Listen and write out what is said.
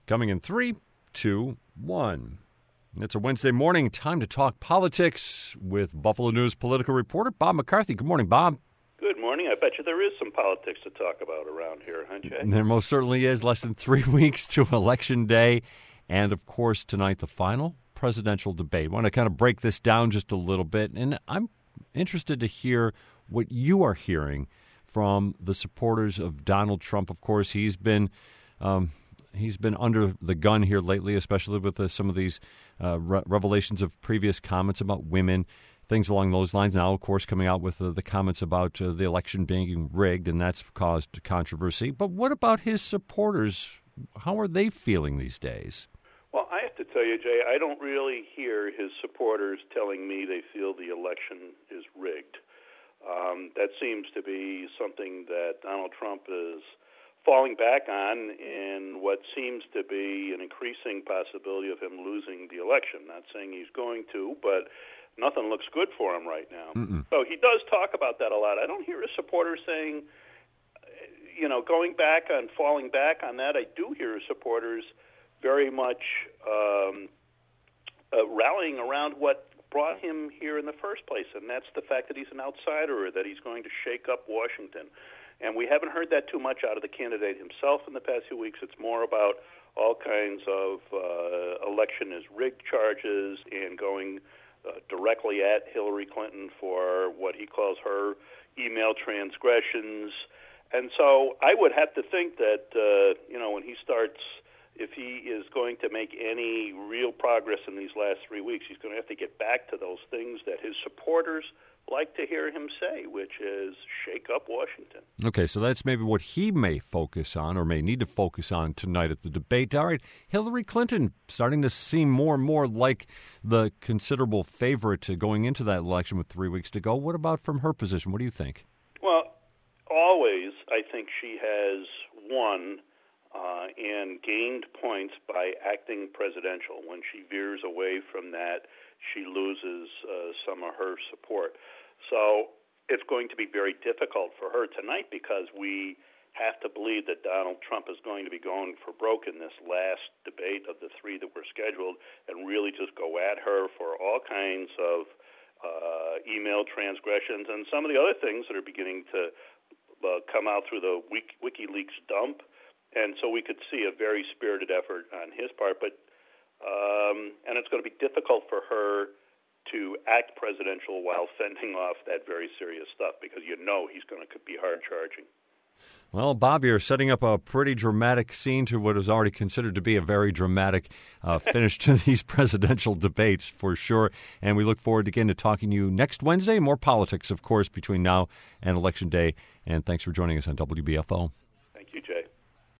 Coming in 3, 2, 1. It's a Wednesday morning. Time to talk politics with Buffalo News political reporter Bob McCarthy. Good morning, Bob. Good morning. I bet you there is some politics to talk about around here, huh, Jay? There most certainly is. Less than 3 weeks to Election Day. And, of course, tonight, the final presidential debate. I want to kind of break this down just a little bit. And I'm interested to hear what you are hearing from the supporters of Donald Trump. Of course, he's been under the gun here lately, especially with some of these revelations of previous comments about women, things along those lines. Now, of course, coming out with the comments about the election being rigged, and that's caused controversy. But what about his supporters? How are they feeling these days? Well, I have to tell you, Jay, I don't really hear his supporters telling me they feel the election is rigged. That seems to be something that Donald Trump is falling back on in what seems to be an increasing possibility of him losing the election. Not saying he's going to, but nothing looks good for him right now. So he does talk about that a lot. I don't hear his supporters saying, going back on, falling back on that. I do hear his supporters very much rallying around what brought him here in the first place, and that's the fact that he's an outsider, or that he's going to shake up Washington. And we haven't heard that too much out of the candidate himself in the past few weeks. It's more about all kinds of election is rigged charges and going directly at Hillary Clinton for what he calls her email transgressions. And so I would have to think that, when he starts, if he is going to make any real progress in these last 3 weeks, he's going to have to get back to those things that his supporters like to hear him say, which is shake up Washington. Okay, so that's maybe what he may focus on or may need to focus on tonight at the debate. All right, Hillary Clinton starting to seem more and more like the considerable favorite going into that election with 3 weeks to go. What about from her position? What do you think? Well, always I think she has won and gained points by acting presidential. When she veers away from that, she loses some of her support. So it's going to be very difficult for her tonight because we have to believe that Donald Trump is going to be going for broke in this last debate of the three that were scheduled and really just go at her for all kinds of email transgressions and some of the other things that are beginning to come out through the WikiLeaks dump. And so we could see a very spirited effort on his part, but and it's going to be difficult for her to act presidential while fending off that very serious stuff because he's going to be hard-charging. Well, Bob, you're setting up a pretty dramatic scene to what is already considered to be a very dramatic finish to these presidential debates, for sure. And we look forward again to talking to you next Wednesday. More politics, of course, between now and Election Day. And thanks for joining us on WBFO.